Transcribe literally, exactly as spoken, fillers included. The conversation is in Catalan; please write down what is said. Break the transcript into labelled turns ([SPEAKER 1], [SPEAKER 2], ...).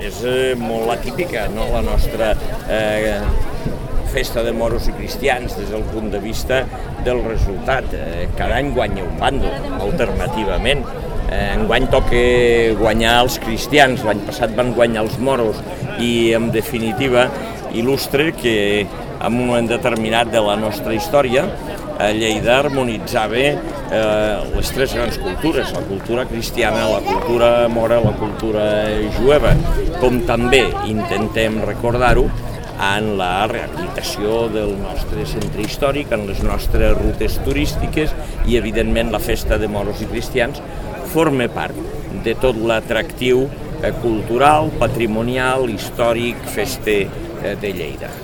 [SPEAKER 1] és eh, molt atípica, no?, la nostra eh, festa de moros i cristians des del punt de vista del resultat. Eh, cada any guanya un bàndol, alternativament. Eh, enguany toca guanyar els cristians, l'any passat van guanyar els moros i, en definitiva, il·lustra que en un moment determinat de la nostra història a Lleida harmonitzava eh, les tres grans cultures, la cultura cristiana, la cultura mora, la cultura jueva, com també intentem recordar-ho en la rehabilitació del nostre centre històric, en les nostres rutes turístiques i, evidentment, la festa de moros i cristians forma part de tot l'atractiu cultural, patrimonial, històric, fester de Lleida.